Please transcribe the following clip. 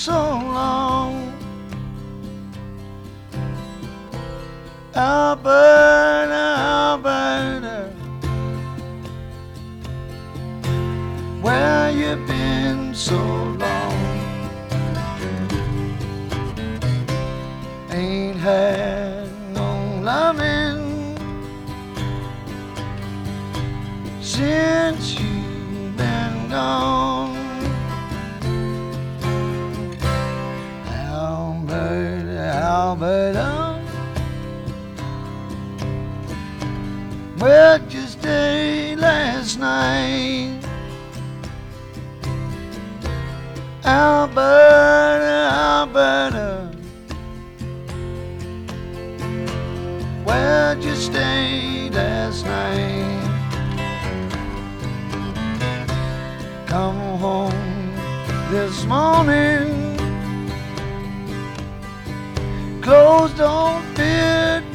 so long. Alberta, Alberta, where you been so long? Ain't had no loving since you've been gone. Alberta, Alberta, where'd you stay last night? Alberta, Alberta, where'd you stay last night? Come home this morning, clothes don't fit